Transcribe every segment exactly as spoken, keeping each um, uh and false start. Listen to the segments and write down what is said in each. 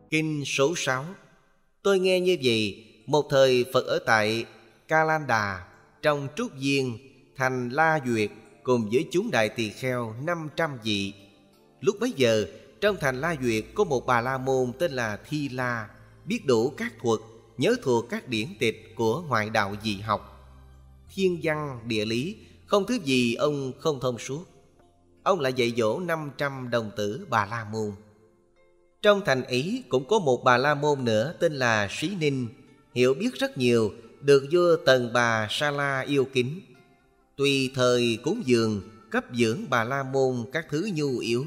Kinh số sáu. Tôi nghe như vậy, một thời Phật ở tại Kalanda, trong trúc viên thành La Duyệt, cùng với chúng đại tỳ kheo năm trăm vị. Lúc bấy giờ, trong thành La Duyệt có một Bà La Môn tên là Thi La, biết đủ các thuật, nhớ thuộc các điển tịch của ngoại đạo dị học, thiên văn, địa lý, không thứ gì ông không thông suốt. Ông lại dạy dỗ năm trăm đồng tử Bà La Môn. Trong thành ấy cũng có một Bà La Môn nữa tên là Sĩ Ninh, hiểu biết rất nhiều, được vua Tần Bà Sa La yêu kính. Tùy thời cúng dường, cấp dưỡng Bà La Môn các thứ nhu yếu.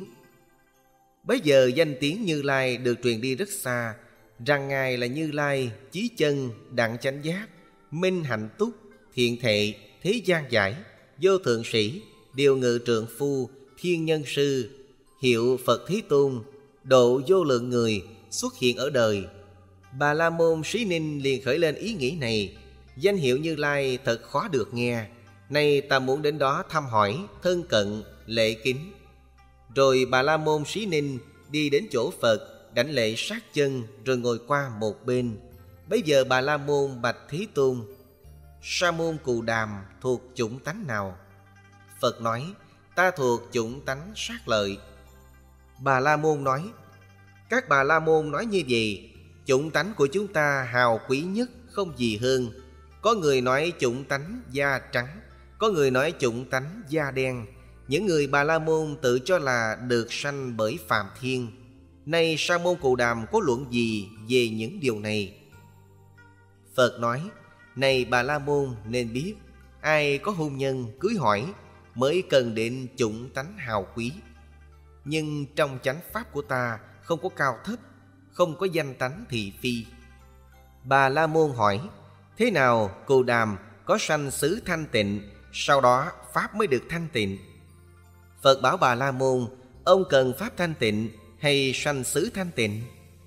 Bấy giờ danh tiếng Như Lai được truyền đi rất xa, rằng Ngài là Như Lai, chí chân, đặng chánh giác, minh hạnh túc, thiện thệ, thế gian giải, vô thượng sĩ, điều ngự trượng phu, thiên nhân sư, hiệu Phật Thế Tôn, độ vô lượng người, xuất hiện ở đời. Bà La Môn Sĩ Ninh liền khởi lên ý nghĩ này: danh hiệu Như Lai thật khó được nghe, nay ta muốn đến đó thăm hỏi, thân cận, lễ kính. Rồi Bà La Môn Sĩ Ninh đi đến chỗ Phật, đảnh lễ sát chân, rồi ngồi qua một bên. Bấy giờ Bà La Môn bạch Thế Tôn: Sa môn Cù Đàm thuộc chủng tánh nào? Phật nói: ta thuộc chủng tánh sát lợi. Bà La Môn nói: các Bà La Môn nói như vậy, chủng tánh của chúng ta hào quý nhất, không gì hơn. Có người nói chủng tánh da trắng, có người nói chủng tánh da đen. Những người Bà La Môn tự cho là được sanh bởi Phạm Thiên. Nay Sa môn Cù Đàm có luận gì về những điều này? Phật nói: này Bà La Môn nên biết, ai có hôn nhân cưới hỏi mới cần đến chủng tánh hào quý. Nhưng trong chánh pháp của ta không có cao thấp, không có danh tánh thị phi. Bà La Môn hỏi: thế nào Cù Đàm có sanh xứ thanh tịnh, sau đó pháp mới được thanh tịnh? Phật bảo Bà La Môn: ông cần pháp thanh tịnh hay sanh xứ thanh tịnh?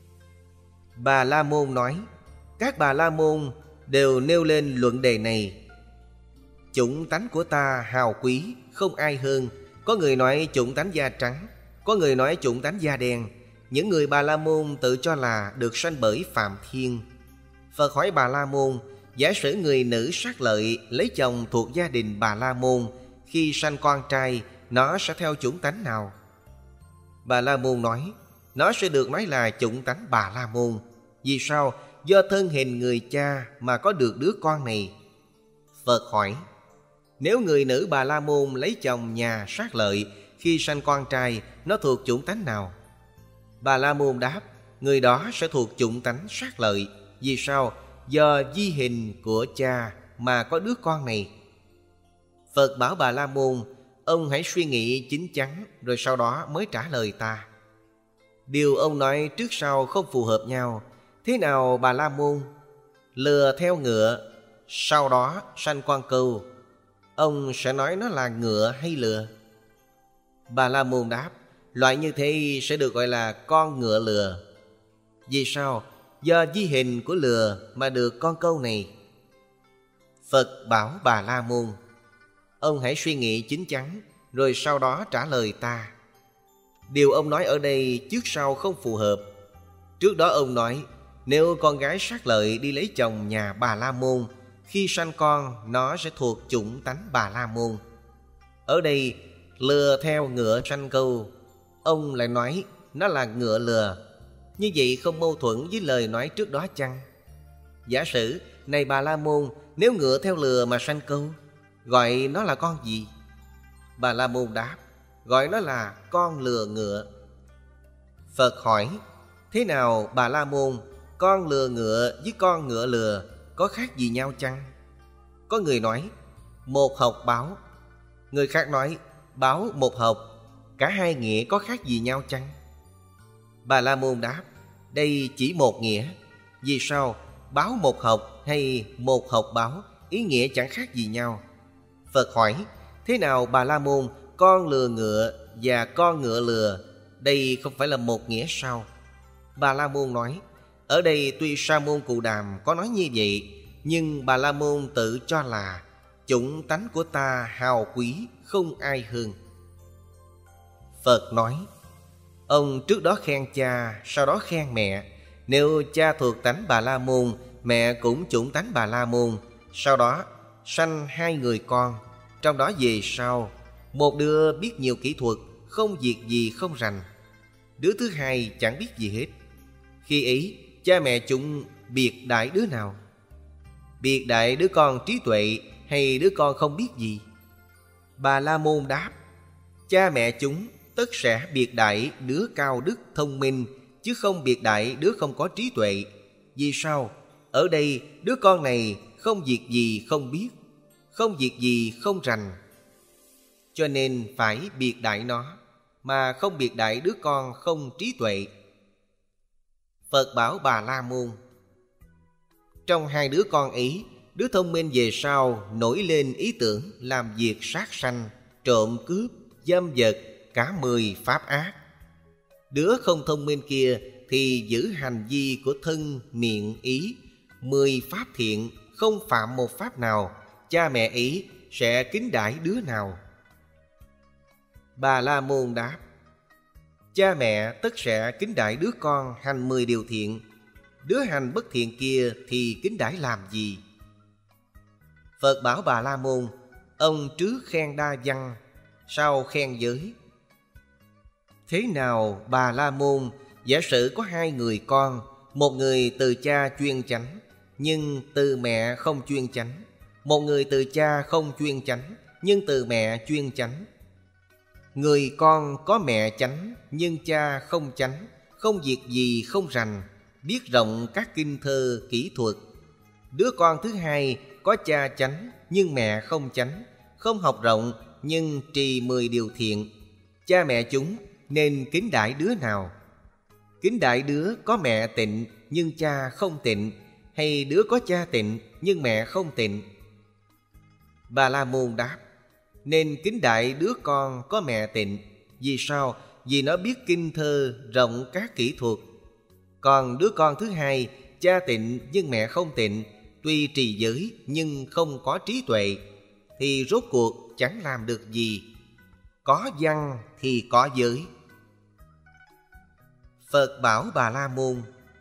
Bà La Môn nói: các Bà La Môn đều nêu lên luận đề này. Chủng tánh của ta hào quý, không ai hơn. Có người nói chủng tánh da trắng, có người nói chủng tánh da đen. Những người Bà La Môn tự cho là được sanh bởi Phạm Thiên. Phật hỏi Bà La Môn: giả sử người nữ sát lợi lấy chồng thuộc gia đình Bà La Môn, khi sanh con trai, nó sẽ theo chủng tánh nào? Bà La Môn nói: nó sẽ được nói là chủng tánh Bà La Môn. Vì sao? Do thân hình người cha mà có được đứa con này. Phật hỏi: nếu người nữ Bà La Môn lấy chồng nhà sát lợi, khi sanh con trai, nó thuộc chủng tánh nào? Bà La Môn đáp: người đó sẽ thuộc chủng tánh sát lợi. Vì sao? Do di hình của cha mà có đứa con này. Phật bảo Bà La Môn: ông hãy suy nghĩ chín chắn, rồi sau đó mới trả lời ta. Điều ông nói trước sau không phù hợp nhau. Thế nào Bà La Môn? Lừa theo ngựa, sau đó sanh con cừu, ông sẽ nói nó là ngựa hay lừa? Bà La Môn đáp: loại như thế sẽ được gọi là con ngựa lừa. Vì sao? Do di hình của lừa mà được con câu này. Phật bảo Bà La Môn: ông hãy suy nghĩ chín chắn, rồi sau đó trả lời ta. Điều ông nói ở đây trước sau không phù hợp. Trước đó ông nói, nếu con gái sát lợi đi lấy chồng nhà Bà La Môn, khi sanh con nó sẽ thuộc chủng tánh Bà La Môn. Ở đây lừa theo ngựa sanh câu, ông lại nói nó là ngựa lừa. Như vậy không mâu thuẫn với lời nói trước đó chăng? Giả sử, này Bà La Môn, nếu ngựa theo lừa mà sanh câu, gọi nó là con gì? Bà La Môn đáp: gọi nó là con lừa ngựa. Phật hỏi: thế nào Bà La Môn, con lừa ngựa với con ngựa lừa có khác gì nhau chăng? Có người nói một học báo, người khác nói báo một học, cả hai nghĩa có khác gì nhau chăng? Bà La Môn đáp: đây chỉ một nghĩa. Vì sao? Báo một học hay một học báo, ý nghĩa chẳng khác gì nhau. Phật hỏi: thế nào Bà La Môn, con lừa ngựa và con ngựa lừa, đây không phải là một nghĩa sao? Bà La Môn nói: ở đây tuy Sa môn Cù Đàm có nói như vậy, nhưng Bà La Môn tự cho là chủng tánh của ta hào quý, không ai hơn. Phật nói: ông trước đó khen cha, sau đó khen mẹ, Nếu cha thuộc tánh Bà La Môn, mẹ cũng chủng tánh Bà La Môn, sau đó sanh hai người con. Trong đó về sau, một đứa biết nhiều kỹ thuật, không việc gì không rành. Đứa thứ hai chẳng biết gì hết. Khi ấy, cha mẹ chúng biệt đại đứa nào? Biệt đại đứa con trí tuệ hay đứa con không biết gì? Bà La Môn đáp: cha mẹ chúng tất sẽ biệt đại đứa cao đức thông minh, chứ không biệt đại đứa không có trí tuệ. Vì sao? Ở đây đứa con này không việc gì không biết, không việc gì không rành, cho nên phải biệt đại nó, mà không biệt đại đứa con không trí tuệ. Phật bảo Bà La Môn: trong hai đứa con ấy, đứa thông minh về sau nổi lên ý tưởng làm việc sát sanh, trộm cướp, dâm vật, cả mười pháp ác. Đứa không thông minh kia thì giữ hành vi của thân, miệng, ý, mười pháp thiện, không phạm một pháp nào. Cha mẹ ấy sẽ kính đãi đứa nào? Bà La Môn đáp: cha mẹ tất sẽ kính đãi đứa con hành mười điều thiện. Đứa hành bất thiện kia thì kính đãi làm gì? Phật bảo Bà La Môn: ông trước khen đa văn, sau khen giới. Thế nào Bà La Môn? Giả sử có hai người con, một người từ cha chuyên chánh, nhưng từ mẹ không chuyên chánh. Một người từ cha không chuyên chánh, nhưng từ mẹ chuyên chánh. Người con có mẹ chánh, nhưng cha không chánh, không việc gì không rành, biết rộng các kinh thơ kỹ thuật. Đứa con thứ hai có cha chánh, nhưng mẹ không chánh, không học rộng, nhưng trì mười điều thiện. Cha mẹ chúng nên kính đãi đứa nào? Kính đãi đứa có mẹ tịnh, nhưng cha không tịnh, hay đứa có cha tịnh, nhưng mẹ không tịnh? Bà La Môn đáp: nên kính đãi đứa con có mẹ tịnh. Vì sao? Vì nó biết kinh thơ, rộng các kỹ thuật. Còn đứa con thứ hai, cha tịnh nhưng mẹ không tịnh, tuy trì giới nhưng không có trí tuệ, thì rốt cuộc chẳng làm được gì. Có văn thì có giới. Phật bảo Bà La Môn: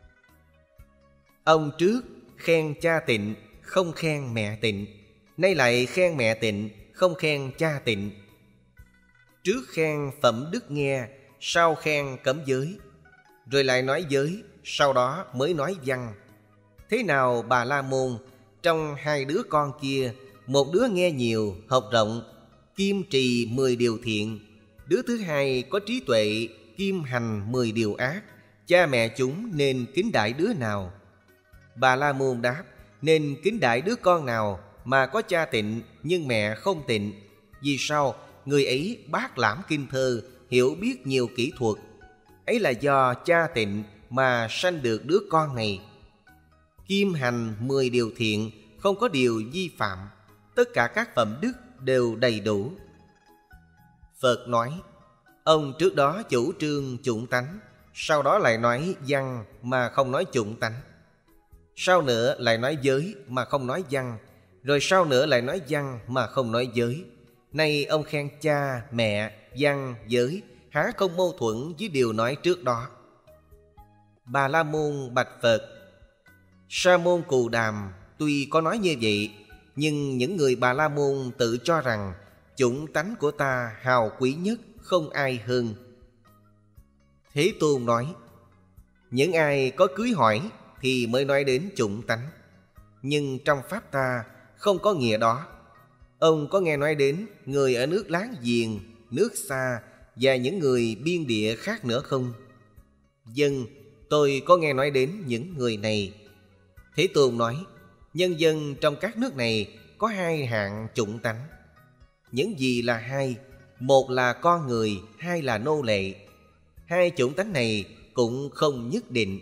ông trước khen cha tịnh, không khen mẹ tịnh, nay lại khen mẹ tịnh, không khen cha tịnh. Trước khen phẩm đức nghe, sau khen cấm giới, rồi lại nói giới, sau đó mới nói văn. Thế nào Bà La Môn? Trong hai đứa con kia, một đứa nghe nhiều, học rộng, kiêm trì mười điều thiện. Đứa thứ hai có trí tuệ, kiêm hành mười điều ác. Cha mẹ chúng nên kính đãi đứa nào? Bà La Môn đáp: nên kính đãi đứa con nào mà có cha tịnh nhưng mẹ không tịnh. Vì sao? Người ấy bác lãm kinh thơ, hiểu biết nhiều kỹ thuật. Ấy là do cha tịnh mà sanh được đứa con này. Kiêm hành mười điều thiện, không có điều vi phạm, tất cả các phẩm đức đều đầy đủ. Phật nói: ông trước đó chủ trương chủng tánh, sau đó lại nói văn mà không nói chủng tánh. Sau nữa lại nói giới mà không nói văn, rồi sau nữa lại nói văn mà không nói giới. Nay ông khen cha, mẹ, văn, giới, há không mâu thuẫn với điều nói trước đó? Bà La Môn bạch Phật: Sa môn Cù Đàm tuy có nói như vậy, nhưng những người Bà La Môn tự cho rằng chủng tánh của ta hào quý nhất, không ai hơn. Thế Tôn nói: những ai có cưới hỏi thì mới nói đến chủng tánh, nhưng trong pháp ta không có nghĩa đó. Ông có nghe nói đến người ở nước láng giềng, nước xa và những người biên địa khác nữa không? Dân, tôi có nghe nói đến những người này. Thế Tôn nói: nhân dân trong các nước này có hai hạng chủng tánh. Những gì là hai? Một là con người, hai là nô lệ. Hai chủng tánh này cũng không nhất định.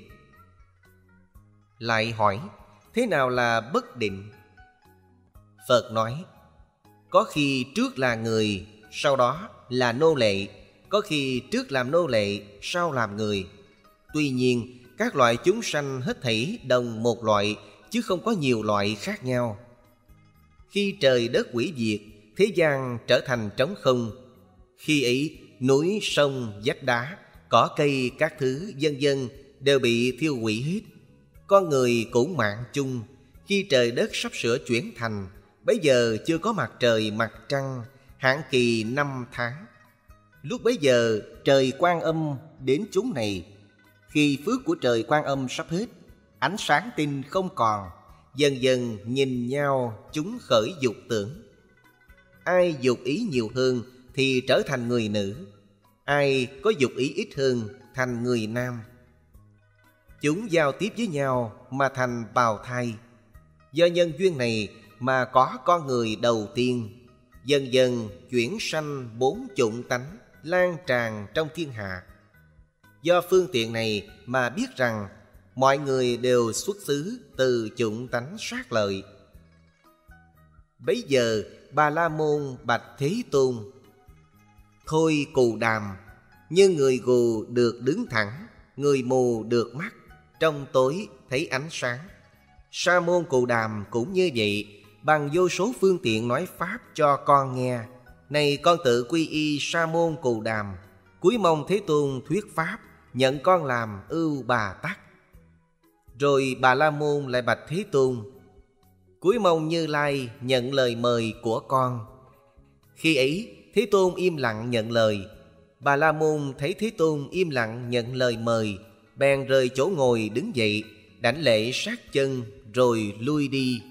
Lại hỏi: thế nào là bất định? Phật nói: có khi trước là người, sau đó là nô lệ. Có khi trước làm nô lệ, sau làm người. Tuy nhiên các loại chúng sanh hết thảy đồng một loại, chứ không có nhiều loại khác nhau. Khi trời đất hủy diệt, thế gian trở thành trống không. Khi ấy núi, sông, vách đá, cỏ cây các thứ vân vân đều bị thiêu hủy hết. Con người cũng mạng chung. Khi trời đất sắp sửa chuyển thành, bấy giờ chưa có mặt trời mặt trăng, hạn kỳ năm tháng. Lúc bấy giờ trời Quan Âm đến chốn này. Khi phước của trời Quan Âm sắp hết, ánh sáng tinh không còn, dần dần nhìn nhau chúng khởi dục tưởng. Ai dục ý nhiều hơn thì trở thành người nữ, ai có dục ý ít hơn thành người nam. Chúng giao tiếp với nhau mà thành bào thai. Do nhân duyên này mà có con người đầu tiên, dần dần chuyển sanh bốn chủng tánh lan tràn trong thiên hạ. Do phương tiện này mà biết rằng mọi người đều xuất xứ từ chủng tánh sát lợi. Bấy giờ Bà La Môn bạch Thế Tôn: Thôi Cù Đàm, như người gù được đứng thẳng, người mù được mắt, trong tối thấy ánh sáng. Sa môn Cù Đàm cũng như vậy, bằng vô số phương tiện nói pháp cho con nghe. Này con tự quy y Sa môn Cù Đàm, cúi mong Thế Tôn thuyết pháp, nhận con làm ưu bà tắc. Rồi Bà La Môn lại bạch Thế Tôn: cúi mong Như Lai nhận lời mời của con. Khi ấy Thế Tôn im lặng nhận lời. Bà La Môn thấy Thế Tôn im lặng nhận lời mời, bèn rời chỗ ngồi đứng dậy, đảnh lễ sát chân rồi lui đi.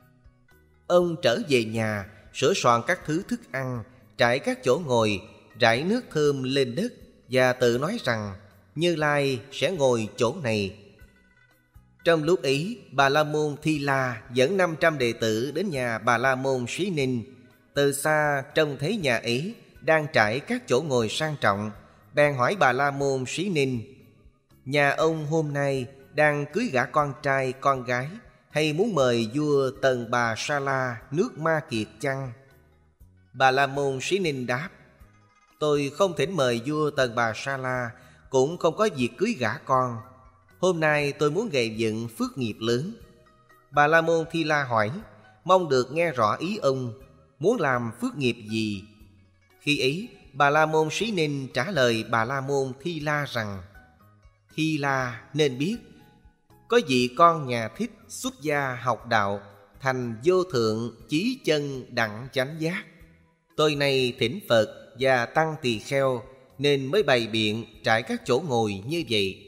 Ông trở về nhà, sửa soạn các thứ thức ăn, trải các chỗ ngồi, rải nước thơm lên đất, và tự nói rằng Như Lai sẽ ngồi chỗ này. Trong lúc ấy, Bà La Môn Thi La dẫn năm trăm đệ tử đến nhà Bà La Môn Sĩ Ninh. Từ xa trông thấy nhà ấy đang trải các chỗ ngồi sang trọng, bèn hỏi Bà La Môn Sĩ Ninh: nhà ông hôm nay đang cưới gả con trai con gái, hay muốn mời vua Tần Bà Sa La nước Ma Kiệt chăng? Bà La Môn Sĩ Ninh đáp: tôi không thỉnh mời vua Tần Bà Sa La, cũng không có việc cưới gả con. Hôm nay tôi muốn gây dựng phước nghiệp lớn. Bà La Môn Thi La hỏi: mong được nghe rõ ý ông, muốn làm phước nghiệp gì? Khi ấy Bà La Môn Sĩ Ninh trả lời Bà La Môn Thi La rằng: Thi La nên biết, có vị con nhà thích xuất gia học đạo, thành vô thượng chí chân đặng chánh giác. Tôi nay thỉnh Phật và tăng tỳ kheo, nên mới bày biện trải các chỗ ngồi như vậy.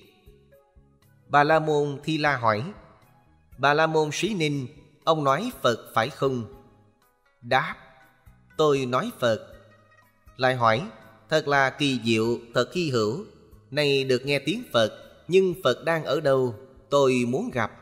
Bà La Môn Thi La hỏi: Bà La Môn Sĩ Ninh, ông nói Phật phải không? Đáp: tôi nói Phật. Lại hỏi: thật là kỳ diệu, thật hy hữu. Nay được nghe tiếng Phật, nhưng Phật đang ở đâu? Tôi muốn gặp.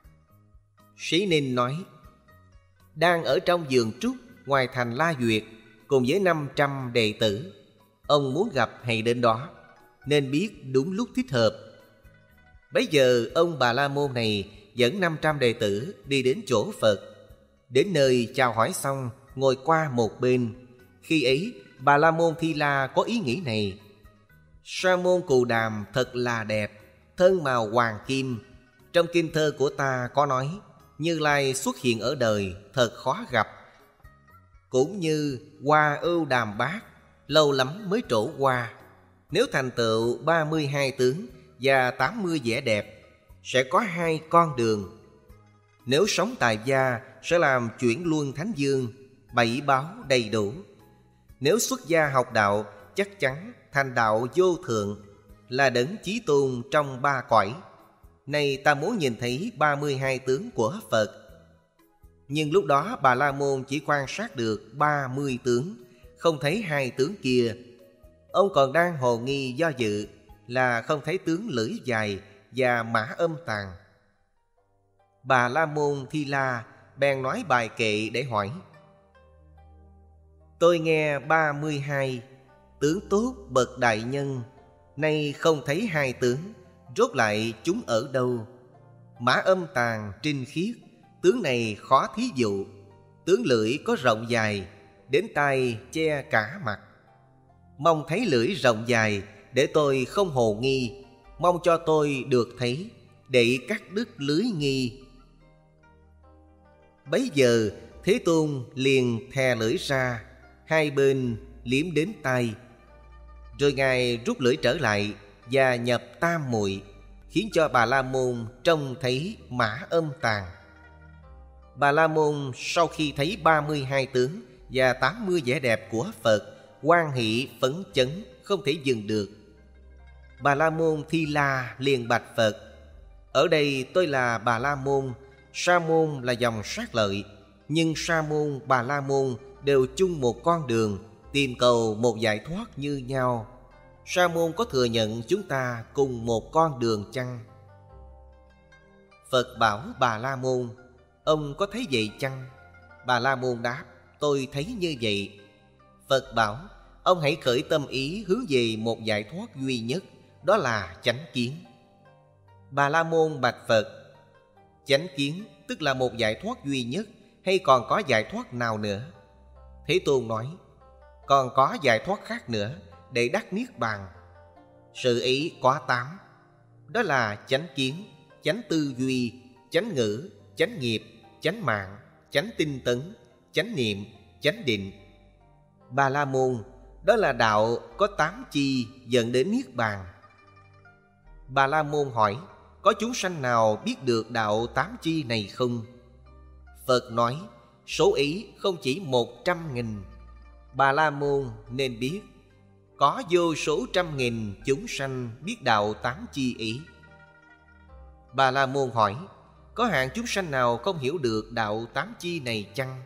Sĩ Ninh nói: đang ở trong vườn trúc ngoài thành La Duyệt, cùng với năm trăm đệ tử. Ông muốn gặp hãy đến đó, nên biết đúng lúc thích hợp. Bấy giờ ông Bà La Môn này dẫn năm trăm đệ tử đi đến chỗ Phật. Đến nơi chào hỏi xong, ngồi qua một bên. Khi ấy Bà La Môn Thi La có ý nghĩ này: Sa môn Cù Đàm thật là đẹp, thân màu hoàng kim. Trong kinh thơ của ta có nói, Như Lai xuất hiện ở đời thật khó gặp. Cũng như hoa ưu đàm bát, lâu lắm mới trổ hoa. Nếu thành tựu ba mươi hai tướng và tám mươi vẻ đẹp, sẽ có hai con đường. Nếu sống tại gia, sẽ làm chuyển luân thánh dương, bảy báo đầy đủ. Nếu xuất gia học đạo, chắc chắn thành đạo vô thượng, là đấng chí tôn trong ba cõi. Nay ta muốn nhìn thấy ba mươi hai tướng của Phật. Nhưng lúc đó Bà La Môn chỉ quan sát được ba mươi tướng, không thấy hai tướng kia. Ông còn đang hồ nghi do dự, là không thấy tướng lưỡi dài và mã âm tàn. Bà La Môn Thi La bèn nói bài kệ để hỏi: tôi nghe ba mươi hai tướng tốt bậc đại nhân, nay không thấy hai tướng, rốt lại chúng ở đâu? Mã âm tàn trinh khiết, tướng này khó thí dụ. Tướng lưỡi có rộng dài, đến tai che cả mặt. Mong thấy lưỡi rộng dài, để tôi không hồ nghi. Mong cho tôi được thấy, để cắt đứt lưới nghi. Bấy giờ Thế Tôn liền thè lưỡi ra, hai bên liếm đến tai. Rồi Ngài rút lưỡi trở lại và nhập tam muội. khiến cho Bà La Môn trông thấy mã âm tàn. Bà La Môn sau khi thấy ba mươi hai tướng và tám mươi vẻ đẹp của Phật, hoan hỷ phấn chấn không thể dừng được. Bà La Môn Thi La liền bạch Phật: ở đây tôi là Bà La Môn, Sa Môn là dòng sát lợi, nhưng Sa Môn, Bà La Môn đều chung một con đường, tìm cầu một giải thoát như nhau. Sa Môn có thừa nhận chúng ta cùng một con đường chăng? Phật bảo Bà La Môn: ông có thấy vậy chăng? Bà La Môn đáp: tôi thấy như vậy. Phật bảo: ông hãy khởi tâm ý hướng về một giải thoát duy nhất, đó là chánh kiến. Bà La Môn bạch Phật: chánh kiến tức là một giải thoát duy nhất, hay còn có giải thoát nào nữa? Thế Tôn nói: còn có giải thoát khác nữa để đắc niết bàn. Sự ý có tám, đó là chánh kiến, chánh tư duy, chánh ngữ, chánh nghiệp, chánh mạng, chánh tinh tấn, chánh niệm, chánh định. Bà La Môn, đó là đạo có tám chi dẫn đến niết bàn. Bà La Môn hỏi: có chúng sanh nào biết được đạo tám chi này không? Phật nói: số ý không chỉ một trăm nghìn. Bà La Môn nên biết, có vô số trăm nghìn chúng sanh biết đạo tám chi ý. Bà La Môn hỏi: có hạng chúng sanh nào không hiểu được đạo tám chi này chăng?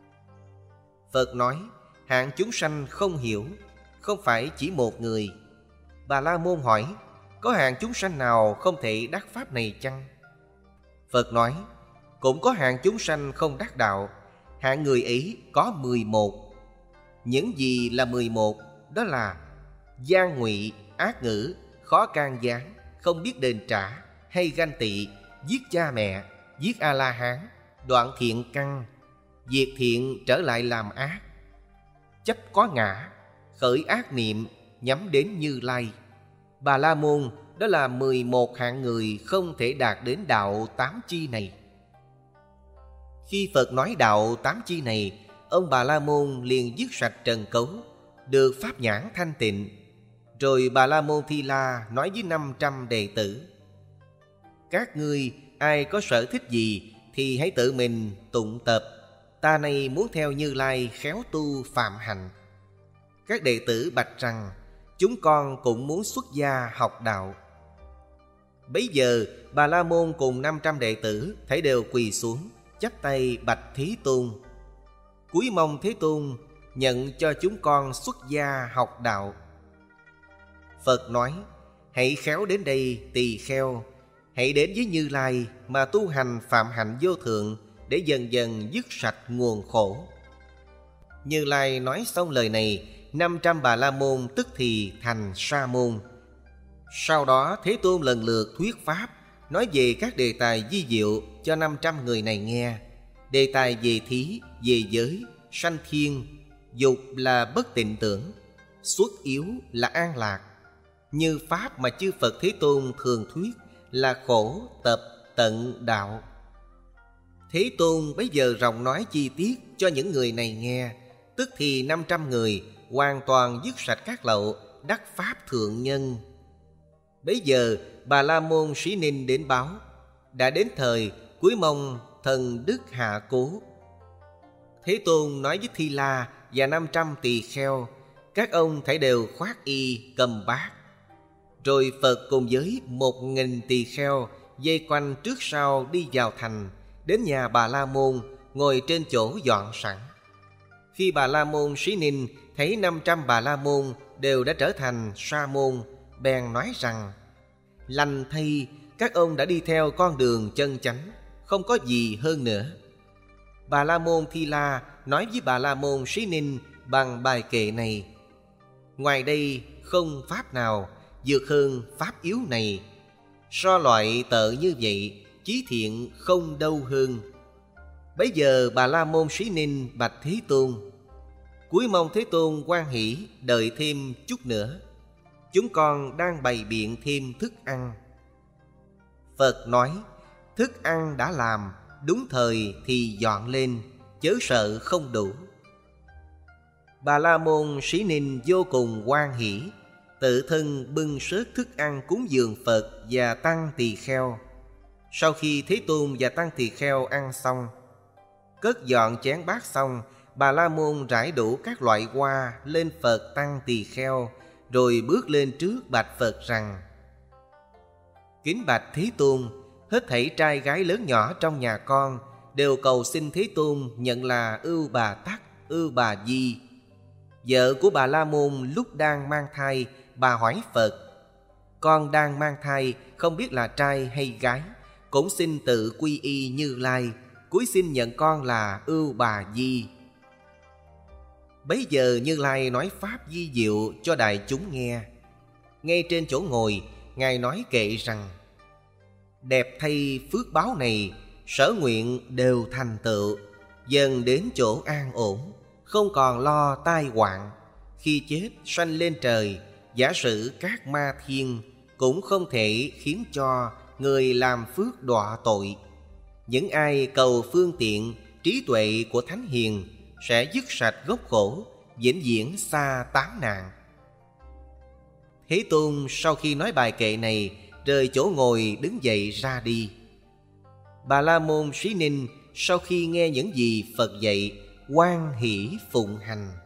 Phật nói: hạng chúng sanh không hiểu không phải chỉ một người. Bà La Môn hỏi: có hạng chúng sanh nào không thể đắc pháp này chăng? Phật nói: cũng có hạng chúng sanh không đắc đạo. Hạng người ấy có mười một. Những gì là mười một? Đó là gian ngụy, ác ngữ, khó can gián, không biết đền trả, hay ganh tị, giết cha mẹ, giết A-la-hán, đoạn thiện căn, diệt thiện trở lại làm ác, chấp có ngã, khởi ác niệm, nhắm đến Như Lai. Bà La Môn, đó là mười một hạng người không thể đạt đến đạo tám chi này. Khi Phật nói đạo tám chi này, ông Bà La Môn liền dứt sạch trần cấu, được pháp nhãn thanh tịnh. Rồi Bà La Môn Thi La nói với năm trăm đệ tử: các ngươi ai có sở thích gì thì hãy tự mình tụng tập. Ta nay muốn theo Như Lai khéo tu phạm hạnh. Các đệ tử bạch rằng: chúng con cũng muốn xuất gia học đạo. Bấy giờ Bà La Môn cùng năm trăm đệ tử thấy đều quỳ xuống, chắp tay bạch Thế Tôn: cúi mong Thế Tôn nhận cho chúng con xuất gia học đạo. Phật nói: hãy khéo đến đây tỳ kheo, hãy đến với Như Lai mà tu hành phạm hạnh vô thượng, để dần dần dứt sạch nguồn khổ. Như Lai nói xong lời này, năm trăm Bà La Môn tức thì thành Sa Môn. Sau đó Thế Tôn lần lượt thuyết pháp, nói về các đề tài vi diệu cho năm trăm người này nghe. Đề tài về thí, về giới, sanh thiên, dục là bất tịnh tưởng, xuất yếu là an lạc. Như pháp mà chư Phật Thế Tôn thường thuyết là khổ, tập, tận, đạo. Thế Tôn bấy giờ rộng nói chi tiết cho những người này nghe. Tức thì năm trăm người hoàn toàn dứt sạch các lậu, đắc pháp thượng nhân. Bấy giờ Bà La Môn Sĩ Ninh đến báo: đã đến thời cuối mong thần đức hạ cố. Thế Tôn nói với Thi La và năm trăm tỳ kheo: các ông thảy đều khoác y cầm bát. Rồi Phật cùng với một nghìn tỳ kheo dây quanh trước sau đi vào thành, đến nhà Bà La Môn, ngồi trên chỗ dọn sẵn. Khi Bà La Môn Sĩ Ninh thấy năm trăm Bà La Môn đều đã trở thành Sa Môn, bèn nói rằng: lành thay, các ông đã đi theo con đường chân chánh, không có gì hơn nữa. Bà La Môn Thi La nói với Bà La Môn Sĩ Ninh bằng bài kệ này: ngoài đây không pháp nào vượt hơn pháp yếu này. So loại tợ như vậy, chí thiện không đâu hơn. Bấy giờ Bà La Môn Sĩ Ninh bạch Thế Tôn: cúi mong Thế Tôn hoan hỷ đợi thêm chút nữa, chúng con đang bày biện thêm thức ăn. Phật nói: thức ăn đã làm, đúng thời thì dọn lên, chớ sợ không đủ. Bà La Môn Sĩ Ninh vô cùng hoan hỷ, tự thân bưng sớt thức ăn cúng dường Phật và Tăng Tỳ Kheo. Sau khi Thế Tôn và Tăng Tỳ Kheo ăn xong, cất dọn chén bát xong, Bà La Môn rải đủ các loại hoa lên Phật Tăng Tỳ Kheo, rồi bước lên trước bạch Phật rằng: Kính bạch Thế Tôn, hết thảy trai gái lớn nhỏ trong nhà con đều cầu xin Thế Tôn nhận là Ưu Bà Tắc, Ưu Bà Di. Vợ của Bà La Môn lúc đang mang thai, bà hỏi Phật: Con đang mang thai, không biết là trai hay gái, cũng xin tự quy y Như Lai, cúi xin nhận con là Ưu Bà Di. Bấy giờ Như Lai nói pháp vi diệu cho đại chúng nghe. Ngay trên chỗ ngồi, Ngài nói kệ rằng: Đẹp thay phước báo này, sở nguyện đều thành tựu, dần đến chỗ an ổn, không còn lo tai hoạn. Khi chết sanh lên trời, giả sử các ma thiên cũng không thể khiến cho người làm phước đọa tội. Những ai cầu phương tiện trí tuệ của Thánh Hiền sẽ dứt sạch gốc khổ, vĩnh viễn xa tám nạn. Thế Tôn sau khi nói bài kệ này, rời chỗ ngồi đứng dậy ra đi. Bà La Môn Xí Ninh sau khi nghe những gì Phật dạy, hoan hỷ phụng hành.